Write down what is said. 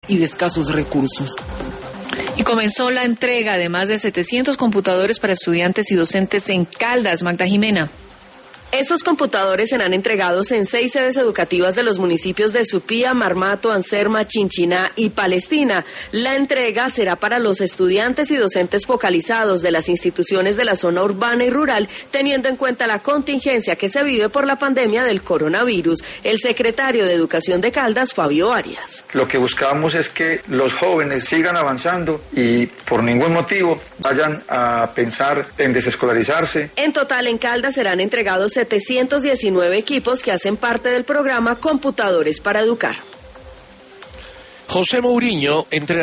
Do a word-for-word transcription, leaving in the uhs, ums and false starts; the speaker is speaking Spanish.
y de escasos recursos. Y comenzó la entrega de más de setecientos computadores para estudiantes y docentes en Caldas. Magda Jimena. Estos computadores serán entregados en seis sedes educativas de los municipios de Supía, Marmato, Anserma, Chinchiná y Palestina. La entrega será para los estudiantes y docentes focalizados de las instituciones de la zona urbana y rural, teniendo en cuenta la contingencia que se vive por la pandemia del coronavirus. El secretario de Educación de Caldas, Fabio Arias. Lo que buscamos es que los jóvenes sigan avanzando y por ningún motivo vayan a pensar en desescolarizarse. En total, en Caldas serán entregados setecientos diecinueve equipos que hacen parte del programa Computadores para Educar. José Mourinho, entrenador